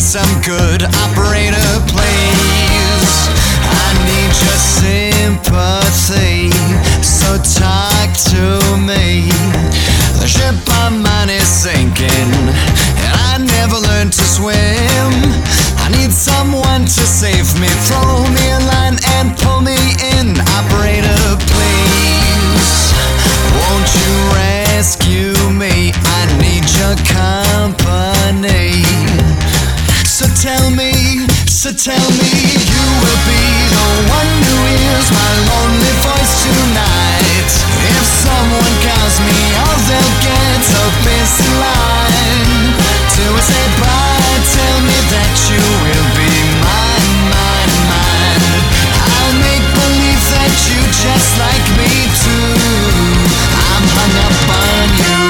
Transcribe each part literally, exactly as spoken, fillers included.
some good, operator, please. I need your sympathy, so talk to me. The ship I'm on is sinking, and I never learned to swim. I need someone to save me, throw me a line and pull me in. Operator, please, won't you rescue me? I need your company. So tell me, so tell me, you will be the one who hears my lonely voice tonight. If someone calls me, all they'll get a busy line. Till we say bye, tell me that you will be mine, mine, mine. I'll make believe that you just like me too. I'm hung up on you.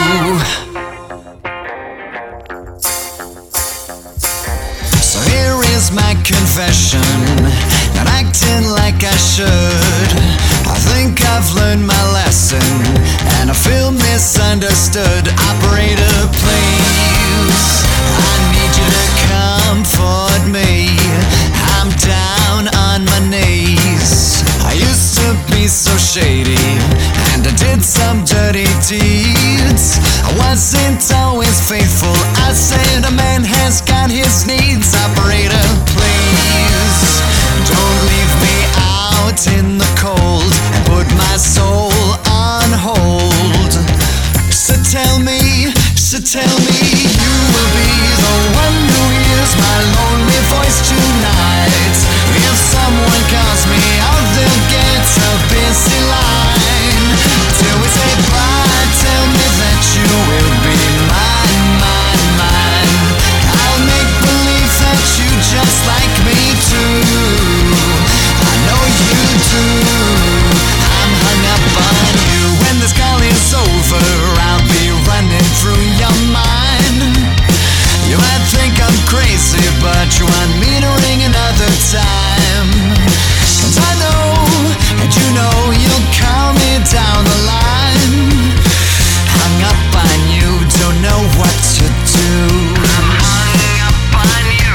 So here is my confession, not acting like I should. I think I've learned my lesson, and I feel misunderstood. Operator, please, I need you to comfort me. I'm down on my knees. I used to be so shady, and I did some dirty deeds. I wasn't always faithful. I said a man has got his needs. Operator, please, don't leave me out in the cold and put my soul on hold. So tell me, so tell me, you will be the one who hears my lonely voice tonight. If someone calls me, out they'll get a busy line. Till we say bye, tell me that you will be mine, mine, mine. I'll make believe that you just like me too. I know you do. I'm hung up on you. When this call is over, I'll be running through your mind. You might think I'm crazy, but you want me to ring another time. And I know, and you know, you'll call me down the line. Hung up on you, don't know what to do. I'm hung up on you.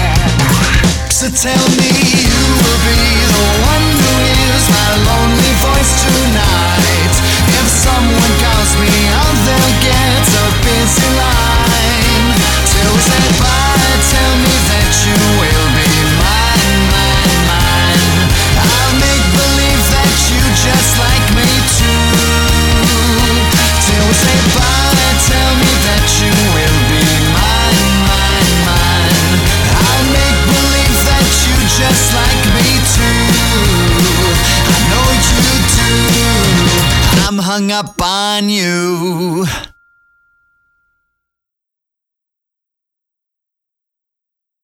So tell me, you will be the one who hears my lonely voice tonight. If someone calls me, out they'll get a busy line. Till we say bye, tell me that you will be mine, mine, mine. I'll make believe that you just like me too. Till we say bye, tell me that you will be mine, mine, mine. I'll make believe that you just like me too. I know you do. I'm hung up on you.